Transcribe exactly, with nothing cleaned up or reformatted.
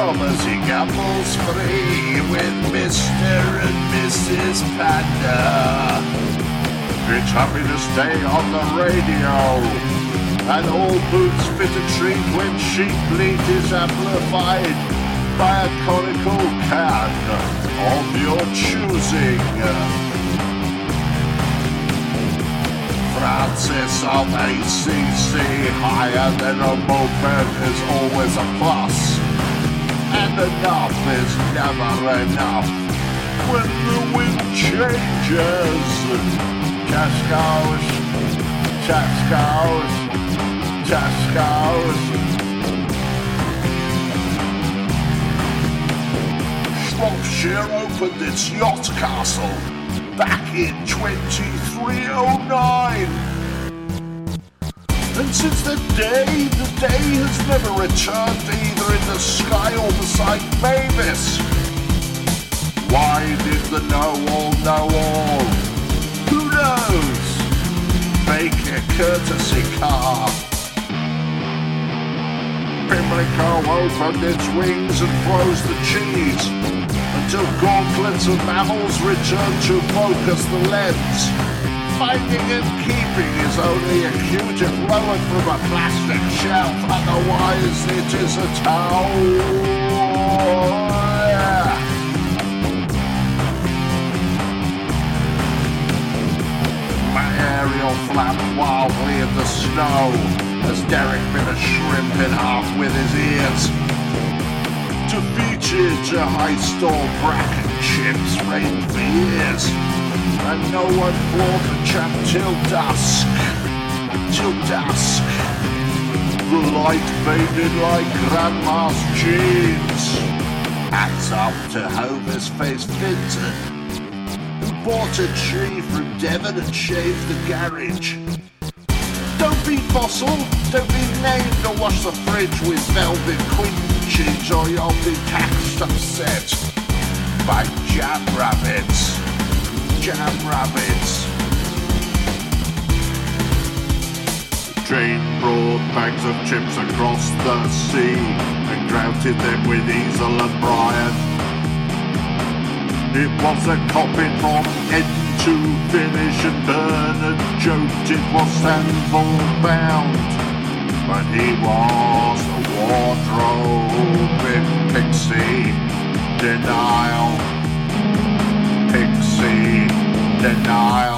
as he gambles free with Mister and Missus Panda. It's Happiness Day on the radio, and all boots fit a treat when sheep bleat is amplified by a conical can of your choosing. Francis of A C C, higher than a moped is always a plus, and enough is never enough when the wind changes. Tascos, Tascos, Tascos. Shropshire opened its yacht castle back in twenty-three oh nine. And since that day, the day has never returned either in the sky or beside Mavis. Why did the know-all know all? Who knows? Make a courtesy car. Pimlico opened its wings and froze the cheese until gauntlets of mammals return to focus the lens. Finding and keeping is only acute if lowered from a plastic shelf, otherwise it is a tower. My aerial flapped wildly in the snow as Derek bit a shrimp in half with his ears. Defeated a high-store bracken chips reigned for years, and no one fought the champ till dusk, till dusk. The light faded like grandma's jeans. Hats up to Homer's face Vinton, who bought a tree from Devon and shaved the garage. Don't be fossil, don't be named, or wash the fridge with velvet queen cheese, or you'll be taxed upset by jam rabbits. Jam rabbits. The train brought bags of chips across the sea and grouted them with Easel and Brian. It was a copping from end to finish, and Bernard joked it was Sandford bound, but he was a wardrobe in Pixie denial. Pixie denial.